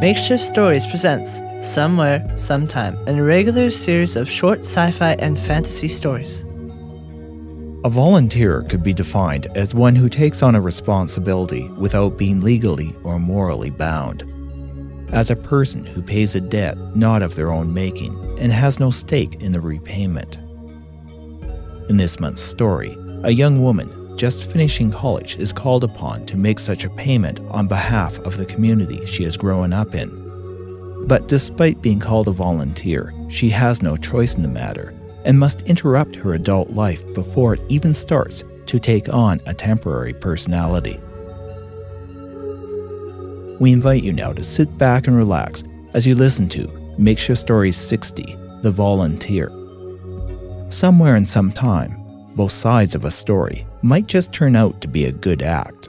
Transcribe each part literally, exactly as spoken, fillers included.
Makeshift Stories presents Somewhere, Sometime, a regular series of short sci-fi and fantasy stories. A volunteer could be defined as one who takes on a responsibility without being legally or morally bound. As a person who pays a debt not of their own making and has no stake in the repayment. In this month's story, a young woman just finishing college is called upon to make such a payment on behalf of the community she has grown up in. But despite being called a volunteer, she has no choice in the matter and must interrupt her adult life before it even starts to take on a temporary personality. We invite you now to sit back and relax as you listen to Makeshift Stories sixty, The Volunteer. Somewhere in some time, both sides of a story might just turn out to be a good act.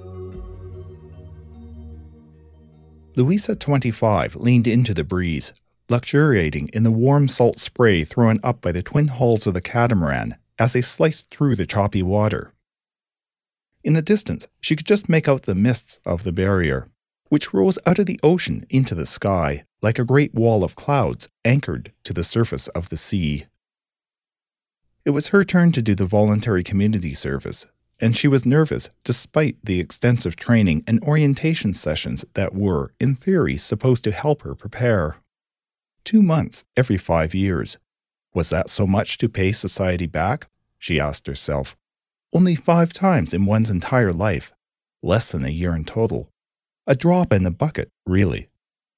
Louisa, twenty-five, leaned into the breeze, luxuriating in the warm salt spray thrown up by the twin hulls of the catamaran as they sliced through the choppy water. In the distance, she could just make out the mists of the barrier, which rose out of the ocean into the sky like a great wall of clouds anchored to the surface of the sea. It was her turn to do the voluntary community service, and she was nervous despite the extensive training and orientation sessions that were, in theory, supposed to help her prepare. Two months every five years. Was that so much to pay society back? She asked herself. Only five times in one's entire life. Less than a year in total. A drop in the bucket, really.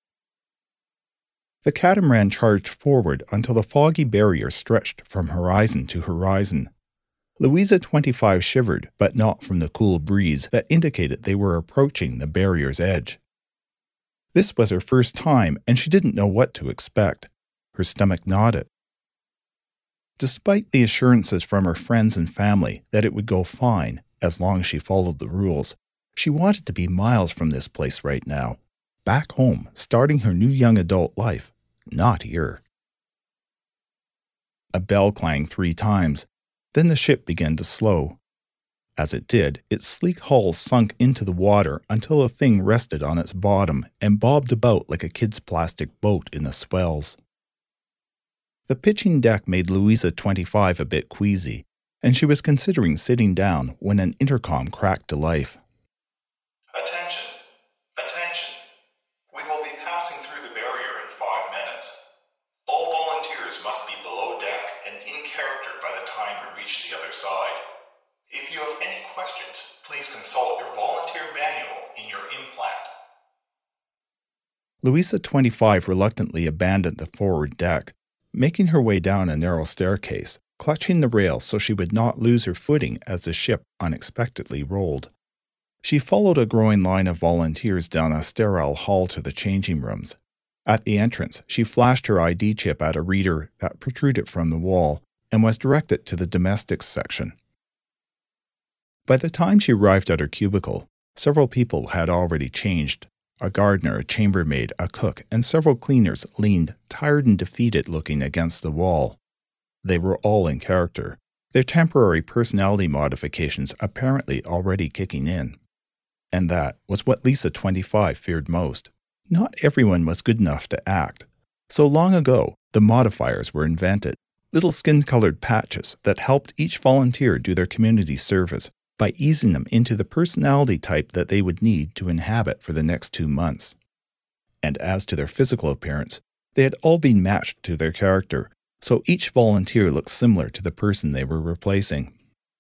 The catamaran charged forward until the foggy barrier stretched from horizon to horizon. Louisa, twenty-five, shivered, but not from the cool breeze that indicated they were approaching the barrier's edge. This was her first time, and she didn't know what to expect. Her stomach knotted. Despite the assurances from her friends and family that it would go fine as long as she followed the rules, she wanted to be miles from this place right now. Back home, starting her new young adult life, not here. A bell clanged three times, then the ship began to slow. As it did, its sleek hull sunk into the water until the thing rested on its bottom and bobbed about like a kid's plastic boat in the swells. The pitching deck made Louisa, twenty-five, a bit queasy, and she was considering sitting down when an intercom cracked to life. Attention! Attention! We will be passing through the barrier in five minutes. All volunteers must be below deck and in character by the time we reach the other side. If you have any questions, please consult your volunteer manual in your implant. Louisa, twenty-five, reluctantly abandoned the forward deck, making her way down a narrow staircase, clutching the rail so she would not lose her footing as the ship unexpectedly rolled. She followed a growing line of volunteers down a sterile hall to the changing rooms. At the entrance, she flashed her I D chip at a reader that protruded from the wall and was directed to the domestics section. By the time she arrived at her cubicle, several people had already changed. A gardener, a chambermaid, a cook, and several cleaners leaned, tired and defeated looking, against the wall. They were all in character, their temporary personality modifications apparently already kicking in. And that was what Lisa, twenty-five, feared most. Not everyone was good enough to act. So long ago, the modifiers were invented, little skin-colored patches that helped each volunteer do their community service by easing them into the personality type that they would need to inhabit for the next two months. And as to their physical appearance, they had all been matched to their character, so each volunteer looked similar to the person they were replacing.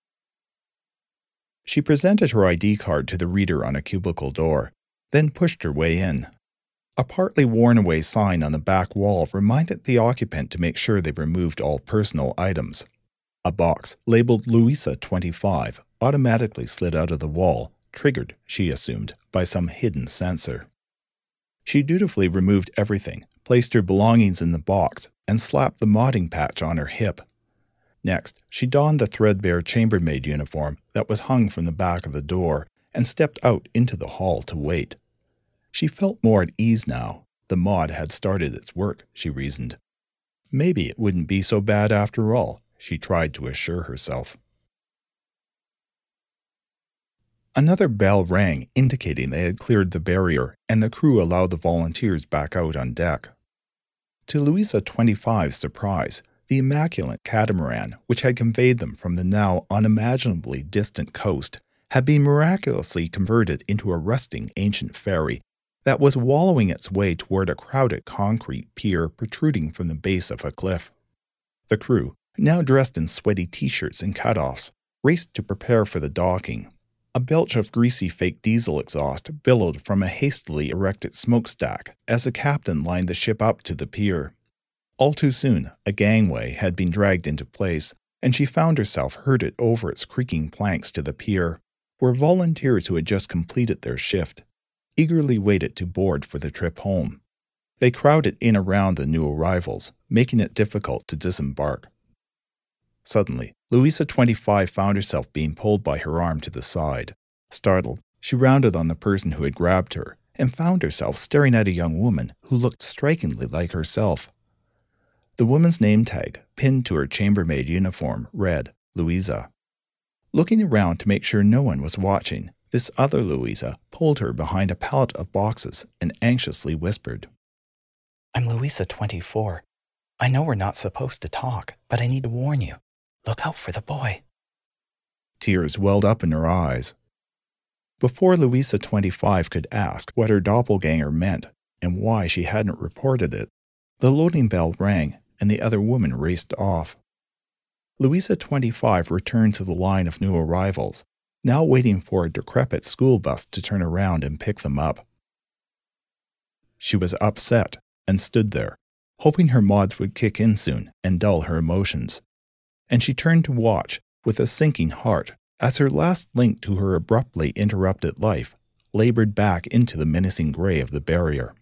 She presented her I D card to the reader on a cubicle door, then pushed her way in. A partly worn-away sign on the back wall reminded the occupant to make sure they removed all personal items. A box labeled Louisa, twenty-five, automatically slid out of the wall, triggered, she assumed, by some hidden sensor. She dutifully removed everything, placed her belongings in the box, and slapped the modding patch on her hip. Next, she donned the threadbare chambermaid uniform that was hung from the back of the door and stepped out into the hall to wait. She felt more at ease now. The mod had started its work, she reasoned. Maybe it wouldn't be so bad after all, she tried to assure herself. Another bell rang, indicating they had cleared the barrier, and the crew allowed the volunteers back out on deck. To Louisa twenty-five's surprise, the immaculate catamaran, which had conveyed them from the now unimaginably distant coast, had been miraculously converted into a rusting ancient ferry that was wallowing its way toward a crowded concrete pier protruding from the base of a cliff. The crew, now dressed in sweaty t-shirts and cutoffs, raced to prepare for the docking. A belch of greasy fake diesel exhaust billowed from a hastily erected smokestack as the captain lined the ship up to the pier. All too soon, a gangway had been dragged into place, and she found herself herded over its creaking planks to the pier, where volunteers who had just completed their shift eagerly waited to board for the trip home. They crowded in around the new arrivals, making it difficult to disembark. Suddenly, Louisa twenty-five found herself being pulled by her arm to the side. Startled, she rounded on the person who had grabbed her and found herself staring at a young woman who looked strikingly like herself. The woman's name tag, pinned to her chambermaid uniform, read Louisa. Looking around to make sure no one was watching, this other Louisa pulled her behind a pallet of boxes and anxiously whispered, "I'm Louisa twenty-four. I know we're not supposed to talk, but I need to warn you. Look out for the boy." Tears welled up in her eyes. Before Louisa twenty-five could ask what her doppelganger meant and why she hadn't reported it, the loading bell rang and the other woman raced off. Louisa twenty-five returned to the line of new arrivals, now waiting for a decrepit school bus to turn around and pick them up. She was upset and stood there, hoping her mods would kick in soon and dull her emotions. And she turned to watch with a sinking heart as her last link to her abruptly interrupted life labored back into the menacing gray of the barrier.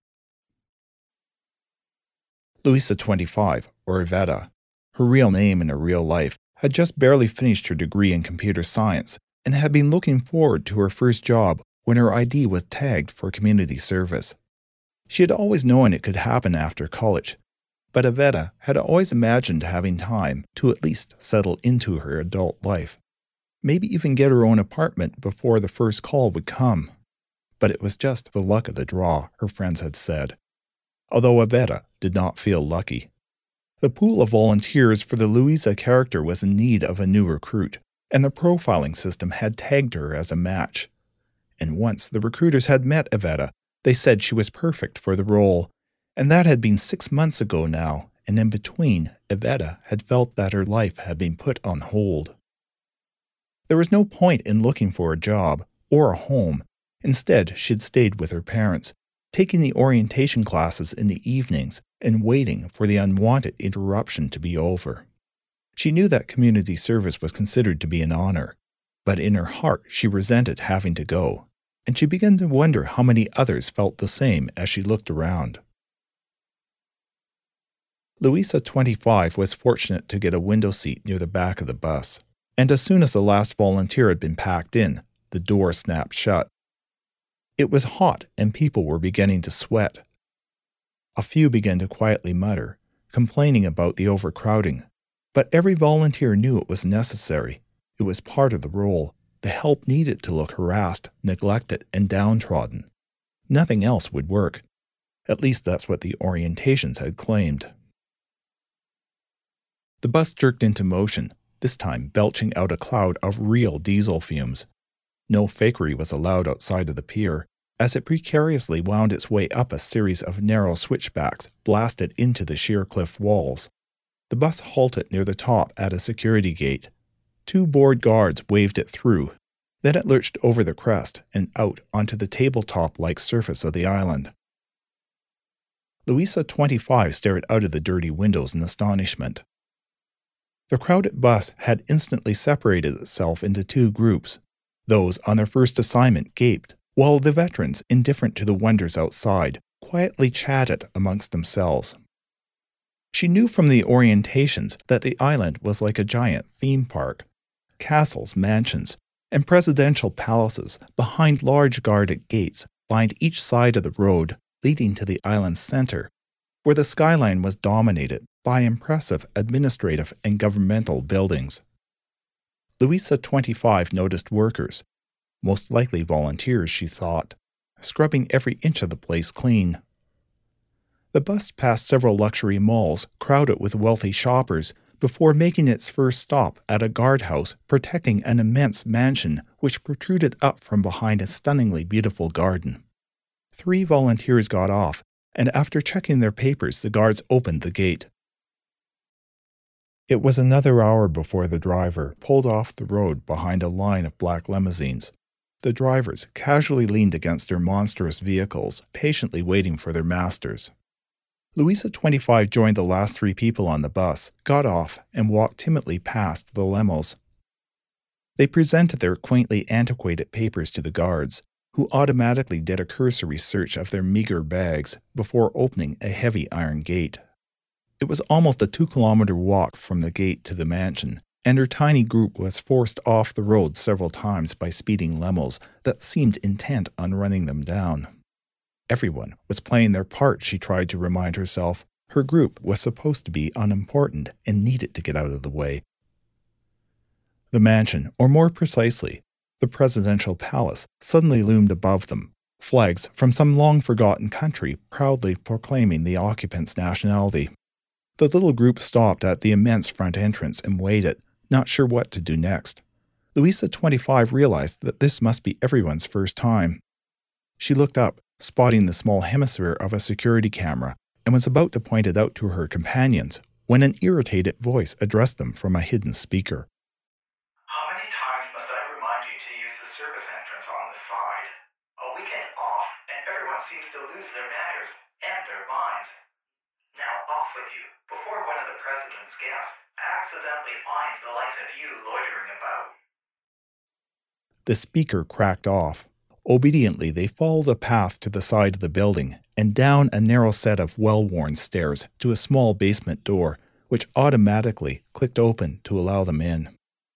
Louisa twenty-five, or Iveta, her real name in her real life, had just barely finished her degree in computer science and had been looking forward to her first job when her I D was tagged for community service. She had always known it could happen after college, but Iveta had always imagined having time to at least settle into her adult life, maybe even get her own apartment before the first call would come. But it was just the luck of the draw, her friends had said, although Iveta did not feel lucky. The pool of volunteers for the Louisa character was in need of a new recruit, and the profiling system had tagged her as a match. And once the recruiters had met Iveta, they said she was perfect for the role, and that had been six months ago now, and in between, Iveta had felt that her life had been put on hold. There was no point in looking for a job or a home. Instead, she'd stayed with her parents, taking the orientation classes in the evenings and waiting for the unwanted interruption to be over. She knew that community service was considered to be an honor, but in her heart she resented having to go, and she began to wonder how many others felt the same as she looked around. Louisa twenty-five was fortunate to get a window seat near the back of the bus, and as soon as the last volunteer had been packed in, the door snapped shut. It was hot and people were beginning to sweat. A few began to quietly mutter, complaining about the overcrowding, but every volunteer knew it was necessary. It was part of the role. The help needed to look harassed, neglected, and downtrodden. Nothing else would work. At least that's what the orientations had claimed. The bus jerked into motion, this time belching out a cloud of real diesel fumes. No fakery was allowed outside of the pier, as it precariously wound its way up a series of narrow switchbacks blasted into the sheer cliff walls. The bus halted near the top at a security gate. Two board guards waved it through. Then it lurched over the crest and out onto the tabletop-like surface of the island. Louisa twenty-five stared out of the dirty windows in astonishment. The crowded bus had instantly separated itself into two groups. Those on their first assignment gaped, while the veterans, indifferent to the wonders outside, quietly chatted amongst themselves. She knew from the orientations that the island was like a giant theme park. Castles, mansions, and presidential palaces behind large guarded gates lined each side of the road leading to the island's center, where the skyline was dominated by impressive administrative and governmental buildings. Louisa twenty-five noticed workers, Most likely volunteers, she thought, scrubbing every inch of the place clean. The bus passed several luxury malls crowded with wealthy shoppers before making its first stop at a guardhouse protecting an immense mansion which protruded up from behind a stunningly beautiful garden. Three volunteers got off, and after checking their papers, the guards opened the gate. It was another hour before the driver pulled off the road behind a line of black limousines. The drivers casually leaned against their monstrous vehicles, patiently waiting for their masters. Louisa, twenty-five, joined the last three people on the bus, got off, and walked timidly past the limos. They presented their quaintly antiquated papers to the guards, who automatically did a cursory search of their meager bags before opening a heavy iron gate. It was almost a two-kilometer walk from the gate to the mansion, and her tiny group was forced off the road several times by speeding limos that seemed intent on running them down. Everyone was playing their part, she tried to remind herself. Her group was supposed to be unimportant and needed to get out of the way. The mansion, or more precisely, the presidential palace, suddenly loomed above them, flags from some long-forgotten country proudly proclaiming the occupant's nationality. The little group stopped at the immense front entrance and waited, not sure what to do next. Louisa, twenty-five, realized that this must be everyone's first time. She looked up, spotting the small hemisphere of a security camera, and was about to point it out to her companions when an irritated voice addressed them from a hidden speaker. How many times must I remind you to use the service entrance on the side? A weekend off, and everyone seems to lose their manners and their minds. Now off with you, before one of the president's guests accidentally finds the likes of you loitering about. The speaker cracked off. Obediently, they followed a path to the side of the building and down a narrow set of well-worn stairs to a small basement door, which automatically clicked open to allow them in.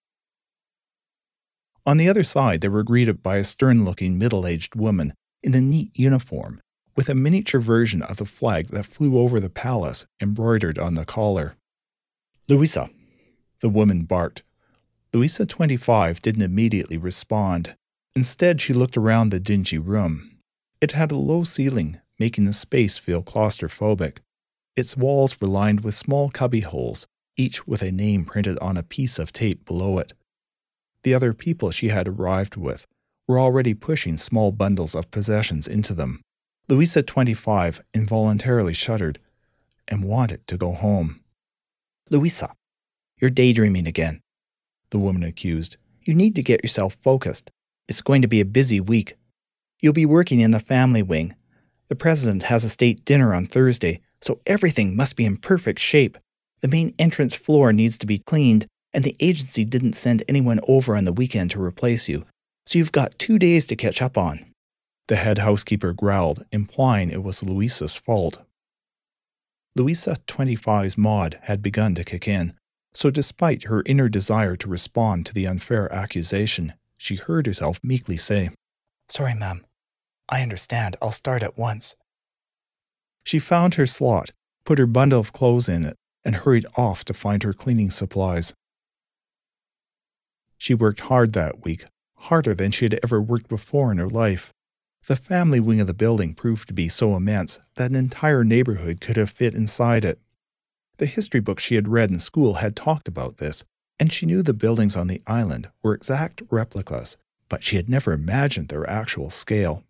On the other side, they were greeted by a stern-looking middle-aged woman in a neat uniform, with a miniature version of the flag that flew over the palace embroidered on the collar. "Louisa," the woman barked. Louisa, twenty-five, didn't immediately respond. Instead, she looked around the dingy room. It had a low ceiling, making the space feel claustrophobic. Its walls were lined with small cubby holes, each with a name printed on a piece of tape below it. The other people she had arrived with were already pushing small bundles of possessions into them. Louisa, twenty-five, involuntarily shuddered and wanted to go home. "Louisa, you're daydreaming again," the woman accused. "You need to get yourself focused. It's going to be a busy week. You'll be working in the family wing. The president has a state dinner on Thursday, so everything must be in perfect shape. The main entrance floor needs to be cleaned, and the agency didn't send anyone over on the weekend to replace you, so you've got two days to catch up on." The head housekeeper growled, implying it was Louisa's fault. Louisa, twenty-five's mod had begun to kick in, so despite her inner desire to respond to the unfair accusation, she heard herself meekly say, "Sorry, ma'am. I understand. I'll start at once." She found her slot, put her bundle of clothes in it, and hurried off to find her cleaning supplies. She worked hard that week, harder than she had ever worked before in her life. The family wing of the building proved to be so immense that an entire neighborhood could have fit inside it. The history books she had read in school had talked about this, and she knew the buildings on the island were exact replicas, but she had never imagined their actual scale.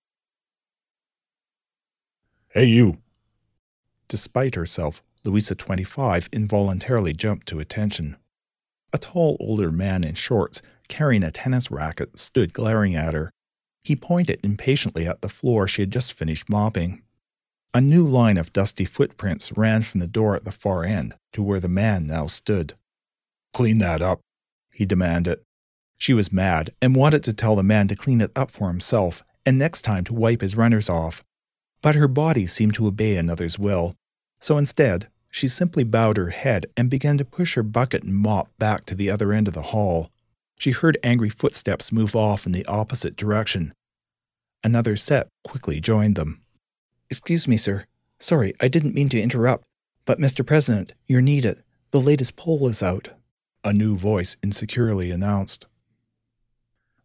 "Hey, you!" Despite herself, Louisa, twenty-five, involuntarily jumped to attention. A tall older man in shorts, carrying a tennis racket, stood glaring at her. He pointed impatiently at the floor she had just finished mopping. A new line of dusty footprints ran from the door at the far end to where the man now stood. "Clean that up," he demanded. She was mad and wanted to tell the man to clean it up for himself and next time to wipe his runners off. But her body seemed to obey another's will, so instead, she simply bowed her head and began to push her bucket and mop back to the other end of the hall. She heard angry footsteps move off in the opposite direction. Another set quickly joined them. "Excuse me, sir. Sorry, I didn't mean to interrupt, but Mister President, you're needed. The latest poll is out," a new voice insecurely announced.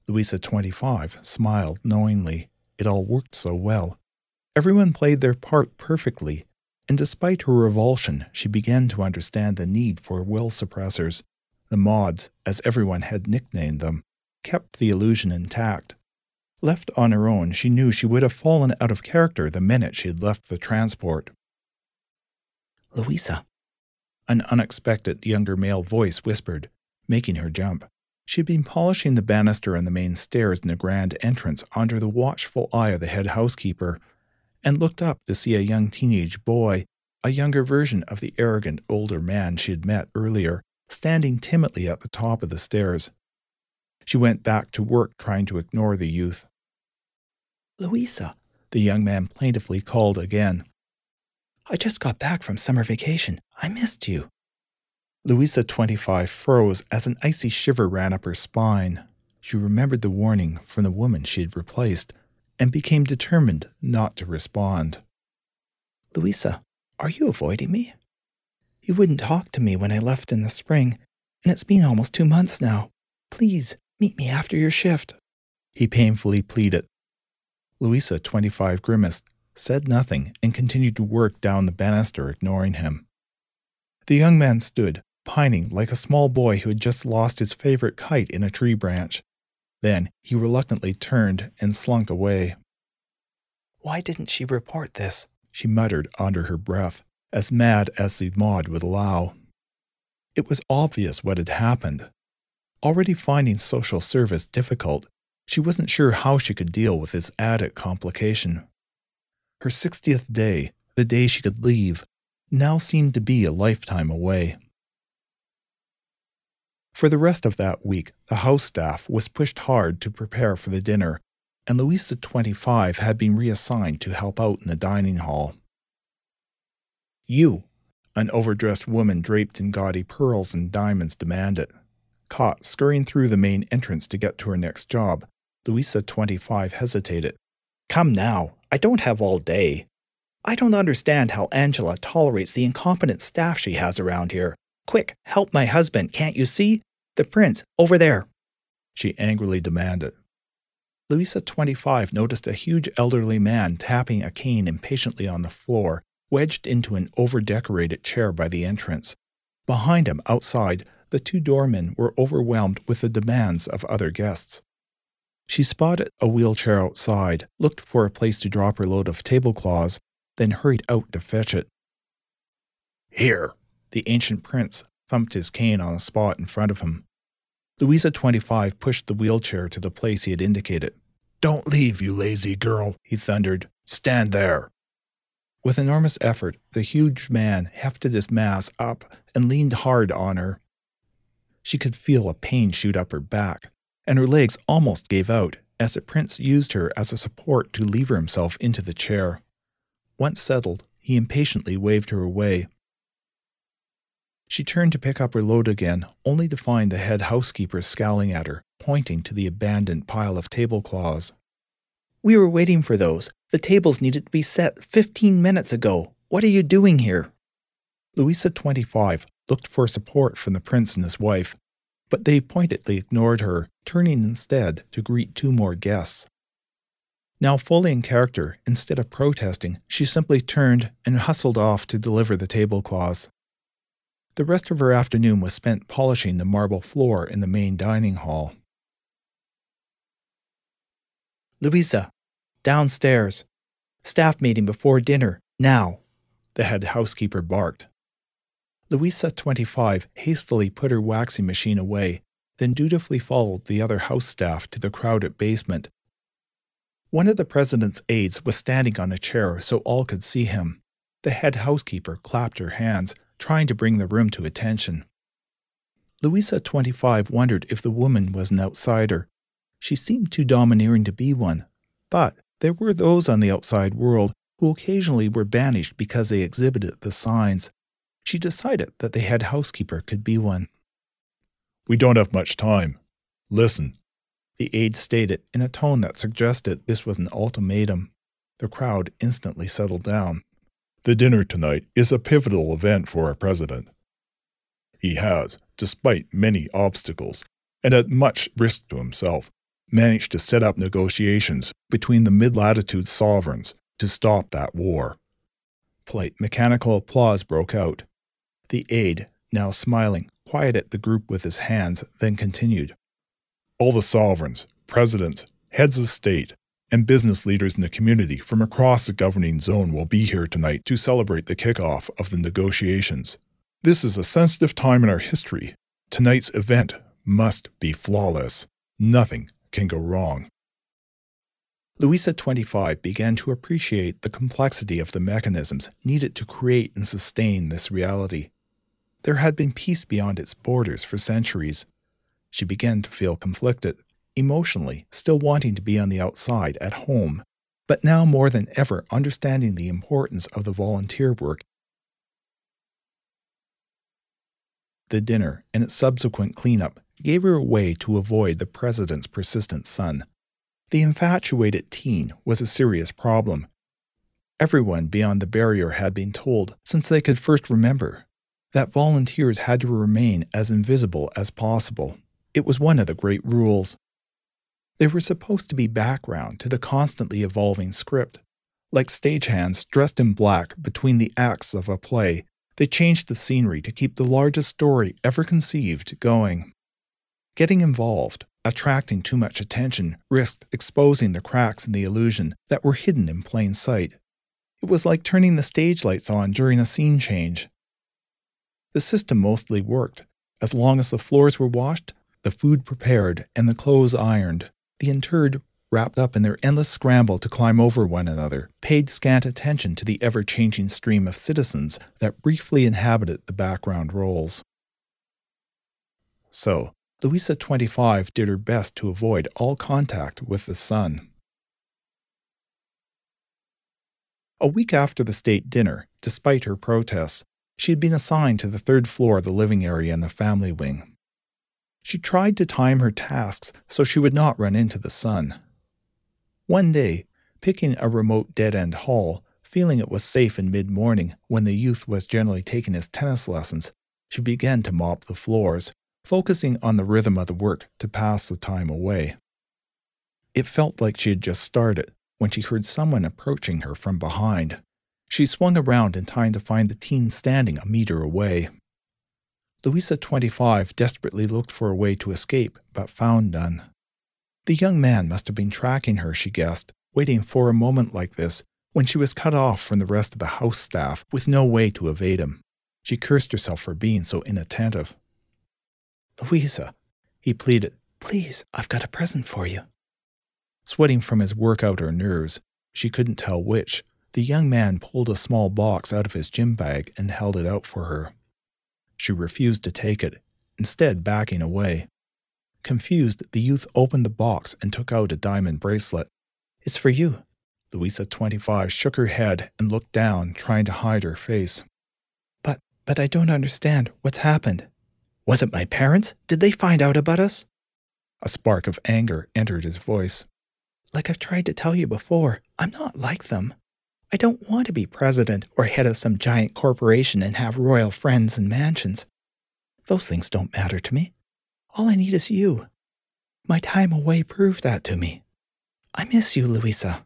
Louisa, twenty-five, smiled knowingly. It all worked so well. Everyone played their part perfectly, and despite her revulsion, she began to understand the need for will suppressors. The mods, as everyone had nicknamed them, kept the illusion intact. Left on her own, she knew she would have fallen out of character the minute she had left the transport. Louisa, an unexpected younger male voice whispered, making her jump. She had been polishing the banister on the main stairs in the grand entrance under the watchful eye of the head housekeeper, and looked up to see a young teenage boy, a younger version of the arrogant older man she had met earlier, standing timidly at the top of the stairs. She went back to work trying to ignore the youth. Louisa, the young man plaintively called again. I just got back from summer vacation. I missed you. Louisa, twenty-five, froze as an icy shiver ran up her spine. She remembered the warning from the woman she had replaced and became determined not to respond. Louisa, are you avoiding me? You wouldn't talk to me when I left in the spring, and it's been almost two months now. Please, meet me after your shift. He painfully pleaded. Louisa, twenty-five, grimaced, said nothing, and continued to work down the banister, ignoring him. The young man stood, pining like a small boy who had just lost his favorite kite in a tree branch. Then he reluctantly turned and slunk away. Why didn't she report this? She muttered under her breath, as mad as the mod would allow. It was obvious what had happened. Already finding social service difficult, she wasn't sure how she could deal with this added complication. Her sixtieth day, the day she could leave, now seemed to be a lifetime away. For the rest of that week, the house staff was pushed hard to prepare for the dinner, and Louisa, twenty-five, had been reassigned to help out in the dining hall. You, an overdressed woman draped in gaudy pearls and diamonds demanded. Caught scurrying through the main entrance to get to her next job, Louisa, twenty-five, hesitated. Come now, I don't have all day. I don't understand how Angela tolerates the incompetent staff she has around here. Quick, help my husband, can't you see? The prince, over there, she angrily demanded. Louisa, twenty-five, noticed a huge elderly man tapping a cane impatiently on the floor, wedged into an over-decorated chair by the entrance. Behind him, outside, the two doormen were overwhelmed with the demands of other guests. She spotted a wheelchair outside, looked for a place to drop her load of tablecloths, then hurried out to fetch it. Here, the ancient prince thumped his cane on a spot in front of him. Louisa, twenty-five, pushed the wheelchair to the place he had indicated. Don't leave, you lazy girl, he thundered. Stand there. With enormous effort, the huge man hefted his mass up and leaned hard on her. She could feel a pain shoot up her back, and her legs almost gave out as the prince used her as a support to lever himself into the chair. Once settled, he impatiently waved her away. She turned to pick up her load again, only to find the head housekeeper scowling at her, pointing to the abandoned pile of tablecloths. We were waiting for those. The tables needed to be set fifteen minutes ago. What are you doing here? Louisa, twenty-five, looked for support from the prince and his wife, but they pointedly ignored her, turning instead to greet two more guests. Now fully in character, instead of protesting, she simply turned and hustled off to deliver the tablecloths. The rest of her afternoon was spent polishing the marble floor in the main dining hall. Louisa, downstairs. Staff meeting before dinner, now, the head housekeeper barked. Louisa, twenty-five, hastily put her waxing machine away, then dutifully followed the other house staff to the crowded basement. One of the president's aides was standing on a chair so all could see him. The head housekeeper clapped her hands, trying to bring the room to attention. Louisa, twenty-five, wondered if the woman was an outsider. She seemed too domineering to be one, but there were those on the outside world who occasionally were banished because they exhibited the signs. She decided that the head housekeeper could be one. We don't have much time. Listen, the aide stated in a tone that suggested this was an ultimatum. The crowd instantly settled down. The dinner tonight is a pivotal event for our president. He has, despite many obstacles, and at much risk to himself, managed to set up negotiations between the mid-latitude sovereigns to stop that war. Polite mechanical applause broke out. The aide, now smiling, quieted the group with his hands, then continued. All the sovereigns, presidents, heads of state, and business leaders in the community from across the governing zone will be here tonight to celebrate the kickoff of the negotiations. This is a sensitive time in our history. Tonight's event must be flawless. Nothing can go wrong. Louisa twenty-five began to appreciate the complexity of the mechanisms needed to create and sustain this reality. There had been peace beyond its borders for centuries. She began to feel conflicted, emotionally, still wanting to be on the outside, at home, but now more than ever understanding the importance of the volunteer work. The dinner and its subsequent cleanup gave her a way to avoid the president's persistent son. The infatuated teen was a serious problem. Everyone beyond the barrier had been told, since they could first remember, that volunteers had to remain as invisible as possible. It was one of the great rules. They were supposed to be background to the constantly evolving script. Like stagehands dressed in black between the acts of a play, they changed the scenery to keep the largest story ever conceived going. Getting involved, attracting too much attention, risked exposing the cracks in the illusion that were hidden in plain sight. It was like turning the stage lights on during a scene change. The system mostly worked. As long as the floors were washed, the food prepared, and the clothes ironed, the interred, wrapped up in their endless scramble to climb over one another, paid scant attention to the ever-changing stream of citizens that briefly inhabited the background roles. So, Louisa twenty-five did her best to avoid all contact with the sun. A week after the state dinner, despite her protests, she had been assigned to the third floor of the living area in the family wing. She tried to time her tasks so she would not run into the sun. One day, picking a remote dead-end hall, feeling it was safe in mid-morning when the youth was generally taking his tennis lessons, she began to mop the floors, focusing on the rhythm of the work to pass the time away. It felt like she had just started when she heard someone approaching her from behind. She swung around in time to find the teen standing a meter away. Louisa twenty-five desperately looked for a way to escape, but found none. The young man must have been tracking her, she guessed, waiting for a moment like this when she was cut off from the rest of the house staff with no way to evade him. She cursed herself for being so inattentive. "Louisa," he pleaded, "please, I've got a present for you." Sweating from his work out her nerves, she couldn't tell which, the young man pulled a small box out of his gym bag and held it out for her. She refused to take it, instead backing away. Confused, the youth opened the box and took out a diamond bracelet. "It's for you." Louisa twenty-five shook her head and looked down, trying to hide her face. But, but I don't understand. What's happened? Was it my parents? Did they find out about us?" A spark of anger entered his voice. "Like I've tried to tell you before, I'm not like them. I don't want to be president or head of some giant corporation and have royal friends and mansions. Those things don't matter to me. All I need is you. My time away proved that to me. I miss you, Louisa."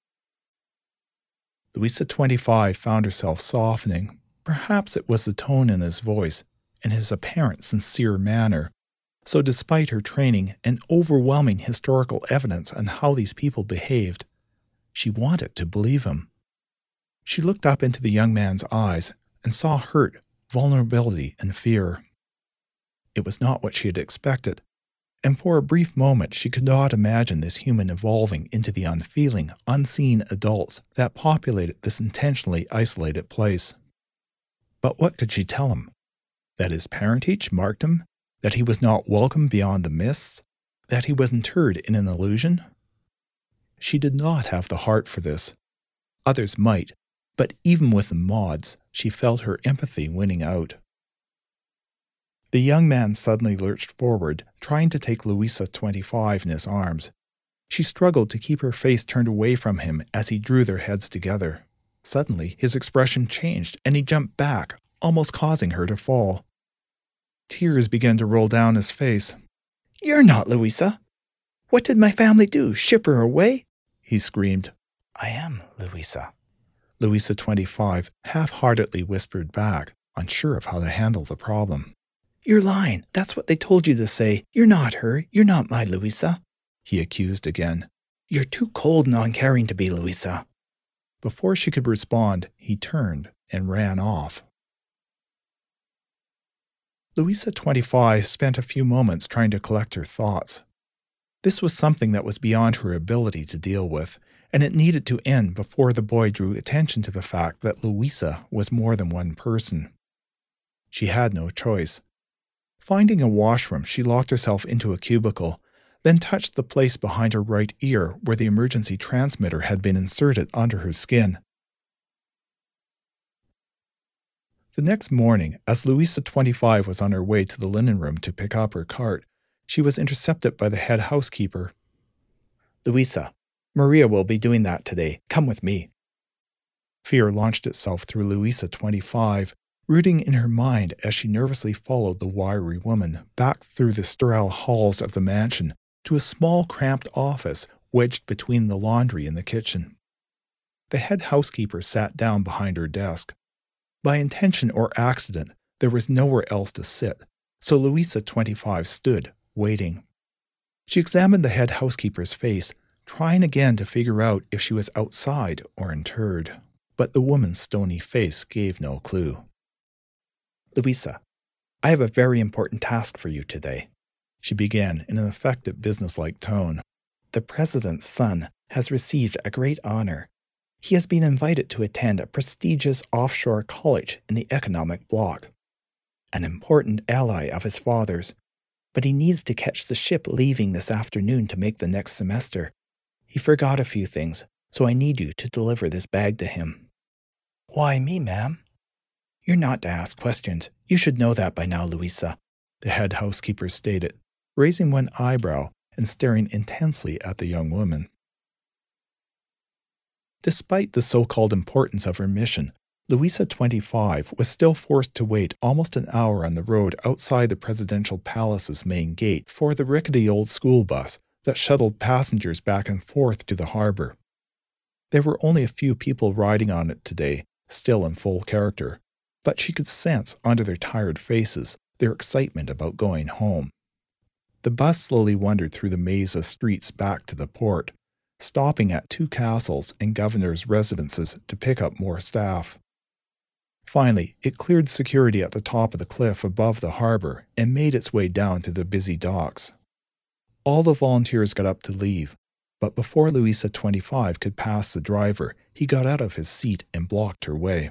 Louisa twenty-five found herself softening. Perhaps it was the tone in his voice and his apparent sincere manner. So despite her training and overwhelming historical evidence on how these people behaved, she wanted to believe him. She looked up into the young man's eyes and saw hurt, vulnerability, and fear. It was not what she had expected, and for a brief moment she could not imagine this human evolving into the unfeeling, unseen adults that populated this intentionally isolated place. But what could she tell him? That his parentage marked him? That he was not welcome beyond the mists? That he was interred in an illusion? She did not have the heart for this. Others might, but even with the mods, she felt her empathy winning out. The young man suddenly lurched forward, trying to take Louisa twenty-five in his arms. She struggled to keep her face turned away from him as he drew their heads together. Suddenly, his expression changed, and he jumped back, almost causing her to fall. Tears began to roll down his face. "You're not Louisa. What did my family do? Ship her away? He screamed. I am, Louisa. Louisa, twenty-five, half-heartedly whispered back, unsure of how to handle the problem. You're lying. That's what they told you to say. You're not her. You're not my Louisa, he accused again. You're too cold and uncaring to be Louisa. Before she could respond, he turned and ran off. Louisa, twenty-five, spent a few moments trying to collect her thoughts. This was something that was beyond her ability to deal with, and it needed to end before the boy drew attention to the fact that Louisa was more than one person. She had no choice. Finding a washroom, she locked herself into a cubicle, then touched the place behind her right ear where the emergency transmitter had been inserted under her skin. The next morning, as Louisa, twenty-five, was on her way to the linen room to pick up her cart, she was intercepted by the head housekeeper. Louisa, Maria will be doing that today. Come with me. Fear launched itself through Louisa, twenty-five, rooting in her mind as she nervously followed the wiry woman back through the sterile halls of the mansion to a small, cramped office wedged between the laundry and the kitchen. The head housekeeper sat down behind her desk. By intention or accident, there was nowhere else to sit, so Louisa, twenty-five, stood, waiting. She examined the head housekeeper's face, trying again to figure out if she was outside or interred, but the woman's stony face gave no clue. Louisa, I have a very important task for you today, she began in an affected businesslike tone. The president's son has received a great honor. He has been invited to attend a prestigious offshore college in the economic bloc, an important ally of his father's, but he needs to catch the ship leaving this afternoon to make the next semester. He forgot a few things, so I need you to deliver this bag to him. Why me, ma'am? You're not to ask questions. You should know that by now, Louisa, the head housekeeper stated, raising one eyebrow and staring intensely at the young woman. Despite the so-called importance of her mission, Louisa, twenty-five, was still forced to wait almost an hour on the road outside the presidential palace's main gate for the rickety old school bus that shuttled passengers back and forth to the harbor. There were only a few people riding on it today, still in full character, but she could sense under their tired faces their excitement about going home. The bus slowly wandered through the maze of streets back to the port, stopping at two castles and governors' residences to pick up more staff. Finally, it cleared security at the top of the cliff above the harbor and made its way down to the busy docks. All the volunteers got up to leave, but before Louisa, twenty-five, could pass the driver, he got out of his seat and blocked her way.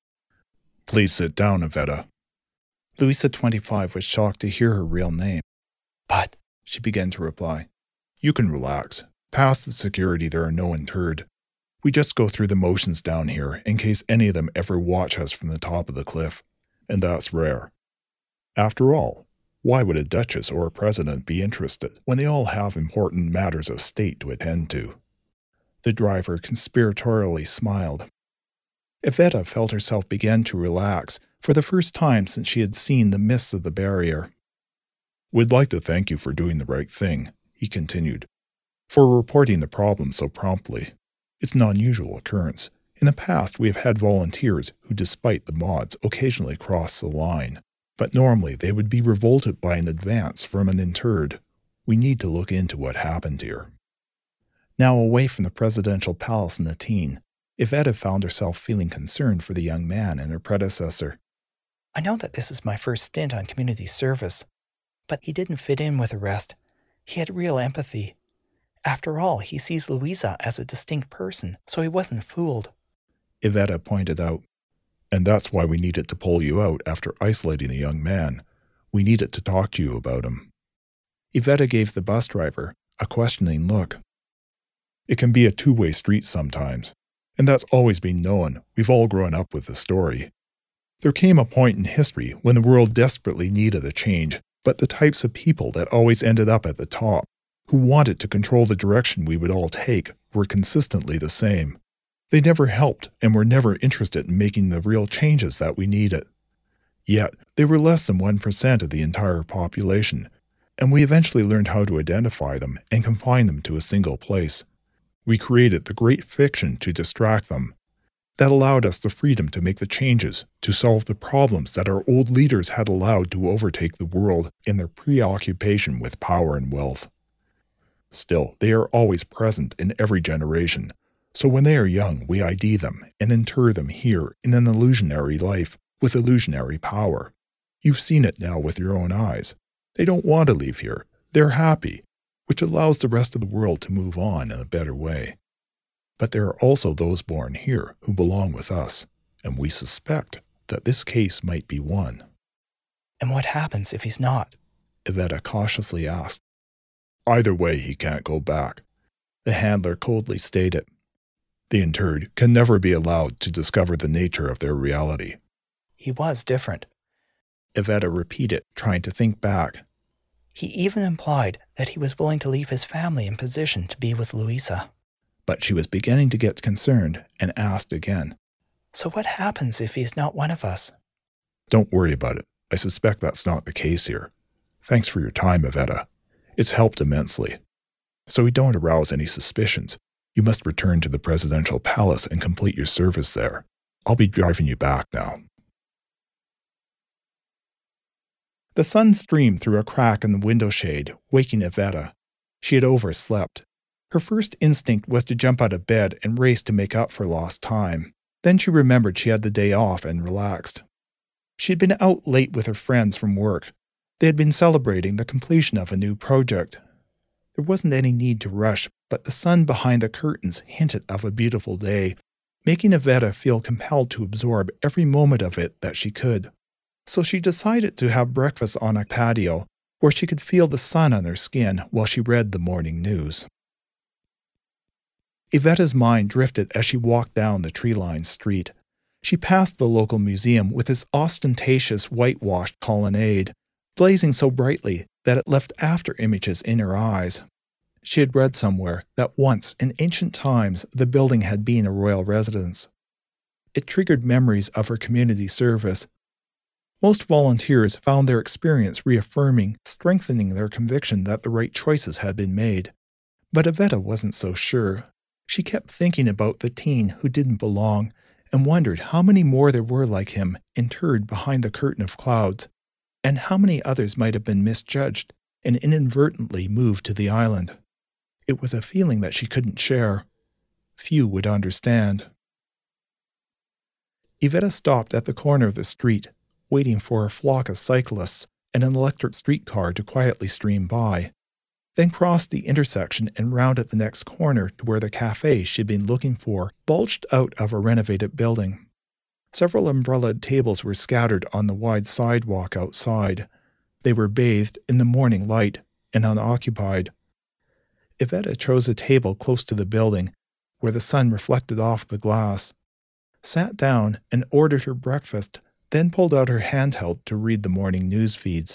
Please sit down, Iveta. Louisa, twenty-five, was shocked to hear her real name. But, she began to reply. You can relax. Past the security, there are no interred. We just go through the motions down here in case any of them ever watch us from the top of the cliff, and that's rare. After all, why would a duchess or a president be interested when they all have important matters of state to attend to? The driver conspiratorially smiled. Iveta felt herself begin to relax for the first time since she had seen the mists of the barrier. We'd like to thank you for doing the right thing, he continued, for reporting the problem so promptly. It's an unusual occurrence. In the past, we have had volunteers who, despite the mods, occasionally cross the line, but normally they would be revolted by an advance from an interred. We need to look into what happened here. Now away from the presidential palace and the teen, Iveta found herself feeling concerned for the young man and her predecessor. I know that this is my first stint on community service, but he didn't fit in with the rest. He had real empathy. After all, he sees Louisa as a distinct person, so he wasn't fooled. Iveta pointed out. And that's why we needed to pull you out after isolating the young man. We needed to talk to you about him. Iveta gave the bus driver a questioning look. It can be a two-way street sometimes, and that's always been known. We've all grown up with the story. There came a point in history when the world desperately needed a change, but the types of people that always ended up at the top, who wanted to control the direction we would all take, were consistently the same. They never helped and were never interested in making the real changes that we needed. Yet, they were less than one percent of the entire population, and we eventually learned how to identify them and confine them to a single place. We created the great fiction to distract them. That allowed us the freedom to make the changes, to solve the problems that our old leaders had allowed to overtake the world in their preoccupation with power and wealth. Still, they are always present in every generation, so when they are young, we I D them and inter them here in an illusionary life with illusionary power. You've seen it now with your own eyes. They don't want to leave here. They're happy, which allows the rest of the world to move on in a better way. But there are also those born here who belong with us, and we suspect that this case might be one. And what happens if he's not? Iveta cautiously asked. Either way, he can't go back, the handler coldly stated. The interred can never be allowed to discover the nature of their reality. He was different, Iveta repeated, trying to think back. He even implied that he was willing to leave his family in position to be with Louisa. But she was beginning to get concerned and asked again. So what happens if he's not one of us? Don't worry about it. I suspect that's not the case here. Thanks for your time, Iveta. It's helped immensely. So we don't arouse any suspicions. You must return to the presidential palace and complete your service there. I'll be driving you back now. The sun streamed through a crack in the window shade, waking Iveta. She had overslept. Her first instinct was to jump out of bed and race to make up for lost time. Then she remembered she had the day off and relaxed. She had been out late with her friends from work. They had been celebrating the completion of a new project. There wasn't any need to rush, but the sun behind the curtains hinted of a beautiful day, making Iveta feel compelled to absorb every moment of it that she could. So she decided to have breakfast on a patio where she could feel the sun on her skin while she read the morning news. Iveta's mind drifted as she walked down the tree-lined street. She passed the local museum with its ostentatious whitewashed colonnade, blazing so brightly that it left after-images in her eyes. She had read somewhere that once, in ancient times, the building had been a royal residence. It triggered memories of her community service. Most volunteers found their experience reaffirming, strengthening their conviction that the right choices had been made. But Iveta wasn't so sure. She kept thinking about the teen who didn't belong and wondered how many more there were like him interred behind the curtain of clouds, and how many others might have been misjudged and inadvertently moved to the island. It was a feeling that she couldn't share. Few would understand. Iveta stopped at the corner of the street, waiting for a flock of cyclists and an electric streetcar to quietly stream by, then crossed the intersection and rounded the next corner to where the cafe she'd been looking for bulged out of a renovated building. Several umbrellaed tables were scattered on the wide sidewalk outside. They were bathed in the morning light and unoccupied. Iveta chose a table close to the building, where the sun reflected off the glass, sat down and ordered her breakfast, then pulled out her handheld to read the morning news feeds.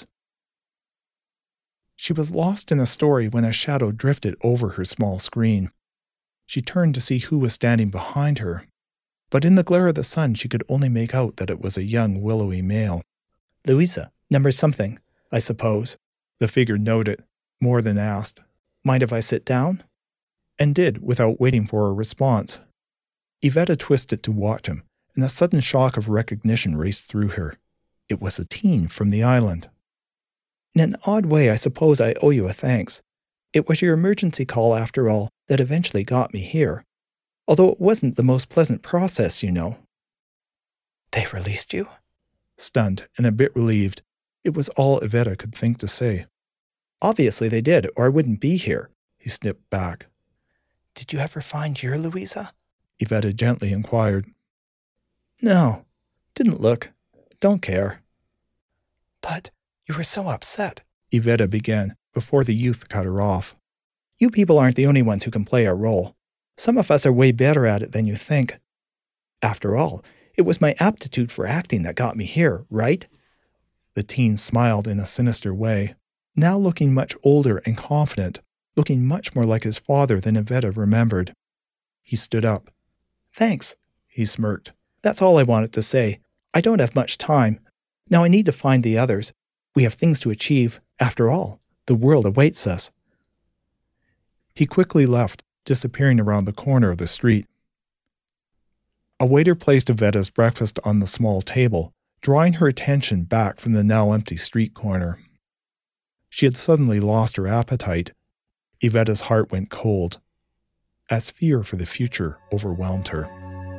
She was lost in a story when a shadow drifted over her small screen. She turned to see who was standing behind her, but in the glare of the sun she could only make out that it was a young, willowy male. "Louisa, number something, I suppose," the figure noted, more than asked. "Mind if I sit down?" And did, without waiting for a response. Iveta twisted to watch him, and a sudden shock of recognition raced through her. It was a teen from the island. "In an odd way, I suppose I owe you a thanks. It was your emergency call, after all, that eventually got me here. Although it wasn't the most pleasant process, you know." "They released you?" Stunned and a bit relieved, it was all Iveta could think to say. "Obviously they did, or I wouldn't be here," he snipped back. "Did you ever find your Louisa?" Iveta gently inquired. "No, didn't look. Don't care." "But you were so upset," Iveta began, before the youth cut her off. "You people aren't the only ones who can play a role. Some of us are way better at it than you think. After all, it was my aptitude for acting that got me here, right?" The teen smiled in a sinister way, now looking much older and confident, looking much more like his father than Iveta remembered. He stood up. "Thanks," he smirked. "That's all I wanted to say. I don't have much time. Now I need to find the others. We have things to achieve, after all, The world awaits us. He quickly left, disappearing around the corner of the street. A waiter placed Ivetta's breakfast on the small table, drawing her attention back from the now empty street corner. She had suddenly lost her appetite. Ivetta's heart went cold, as fear for the future overwhelmed her.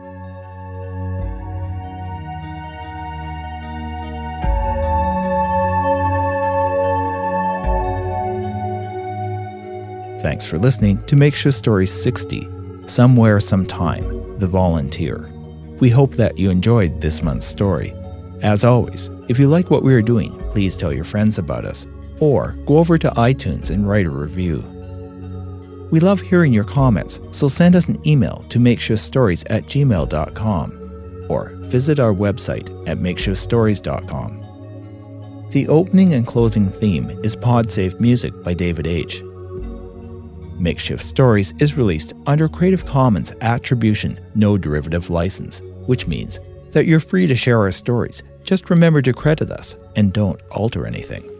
Thanks for listening to Makeshift Stories sixty, Somewhere Sometime, The Volunteer. We hope that you enjoyed this month's story. As always, if you like what we are doing, please tell your friends about us, or go over to iTunes and write a review. We love hearing your comments, so send us an email to makeshiftstories at gmail dot com or visit our website at makeshift stories dot com. The opening and closing theme is PodSafe Music by David H. Makeshift Stories is released under Creative Commons Attribution No Derivative License, which means that you're free to share our stories. Just remember to credit us and don't alter anything.